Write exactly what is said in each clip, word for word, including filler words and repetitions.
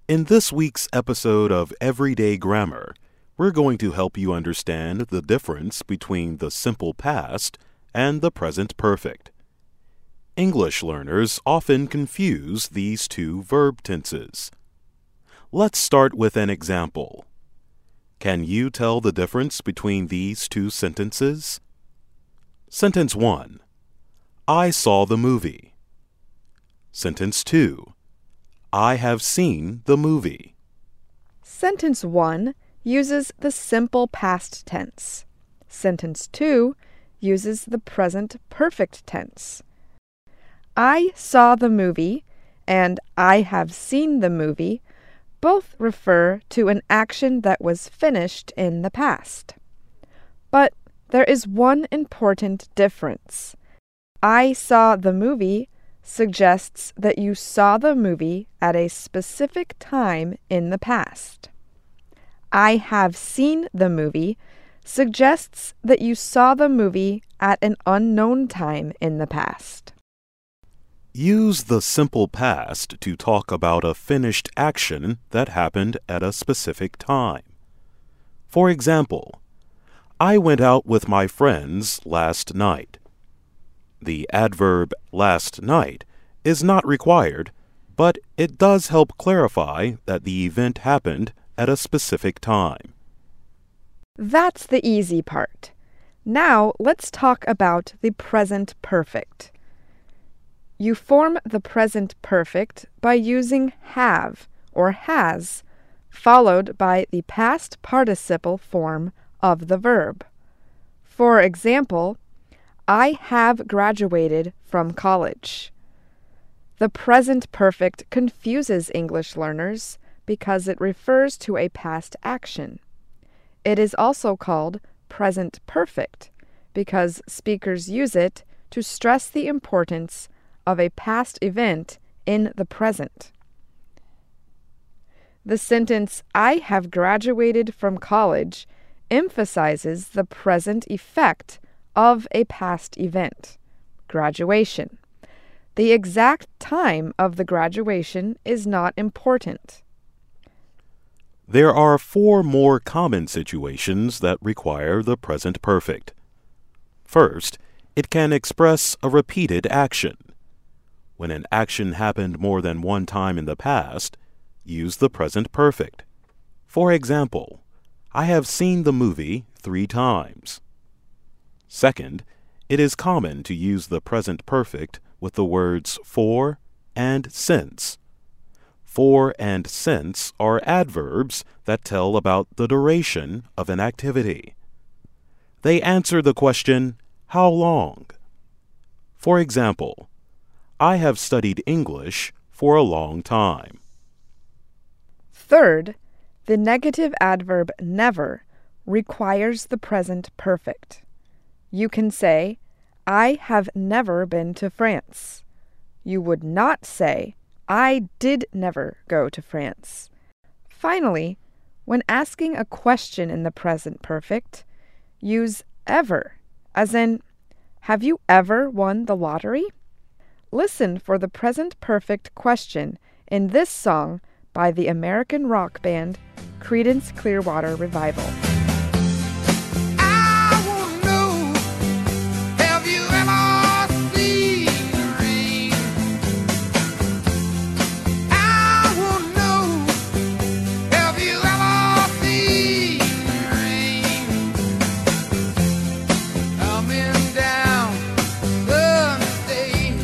In this week's episode of Everyday Grammar, we're going to help you understand the difference between the simple past and the present perfect. English learners often confuse these two verb tenses. Let's start with an example. Can you tell the difference between these two sentences? Sentence one. I saw the movie. Sentence two. I have seen the movie. Sentence one uses the simple past tense. Sentence two uses the present perfect tense. I saw the movie and I have seen the movie both refer to an action that was finished in the past. But there is one important difference. I saw the movie suggests that you saw the movie at a specific time in the past. I have seen the movie suggests that you saw the movie at an unknown time in the past. Use the simple past to talk about a finished action that happened at a specific time. For example, I went out with my friends last night. The adverb last night is not required, but it does help clarify that the event happened at a specific time. That's the easy part. Now let's talk about the present perfect. You form the present perfect by using have or has, followed by the past participle form of the verb. For example, I have graduated from college. The present perfect confuses English learners because it refers to a past action. It is also called present perfect because speakers use it to stress the importance of a past event in the present. The sentence, I have graduated from college, emphasizes the present effect of a past event, graduation. The exact time of the graduation is not important. There are four more common situations that require the present perfect. First, it can express a repeated action. When an action happened more than one time in the past, use the present perfect. For example, I have seen the movie three times. Second, it is common to use the present perfect with the words for and since. For and since are adverbs that tell about the duration of an activity. They answer the question, how long? For example, I have studied English for a long time. Third, the negative adverb never requires the present perfect. You can say, I have never been to France. You would not say, I did never go to France. Finally, when asking a question in the present perfect, use ever, as in, have you ever won the lottery? Listen for the present perfect question in this song by the American rock band Creedence Clearwater Revival. I wanna know, have you ever seen the rain? I wanna know, have you ever seen the rain? Coming down the state.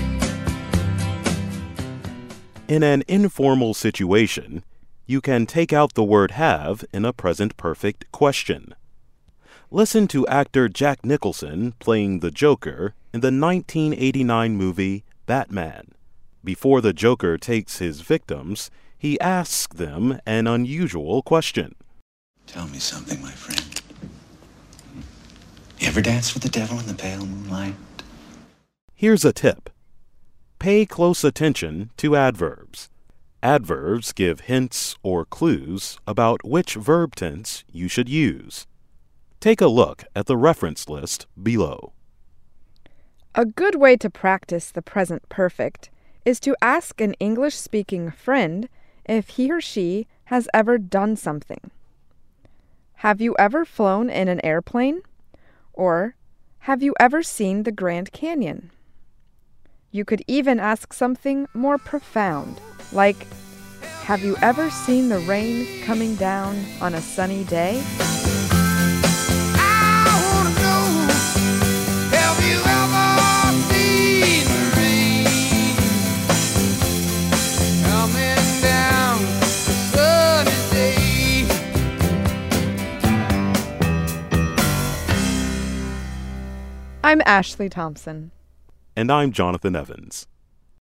In an informal situation, you can take out the word have in a present perfect question. Listen to actor Jack Nicholson playing the Joker in the nineteen eighty-nine movie Batman. Before the Joker takes his victims, he asks them an unusual question. Tell me something, my friend. You ever dance with the devil in the pale moonlight? Here's a tip. Pay close attention to adverbs. Adverbs give hints or clues about which verb tense you should use. Take a look at the reference list below. A good way to practice the present perfect is to ask an English-speaking friend if he or she has ever done something. Have you ever flown in an airplane? Or, have you ever seen the Grand Canyon? You could even ask something more profound, like, have you ever seen the rain coming down on a sunny day? I wanna know, have you ever seen the rain coming down a sunny day? I'm Ashley Thompson. And I'm Jonathan Evans.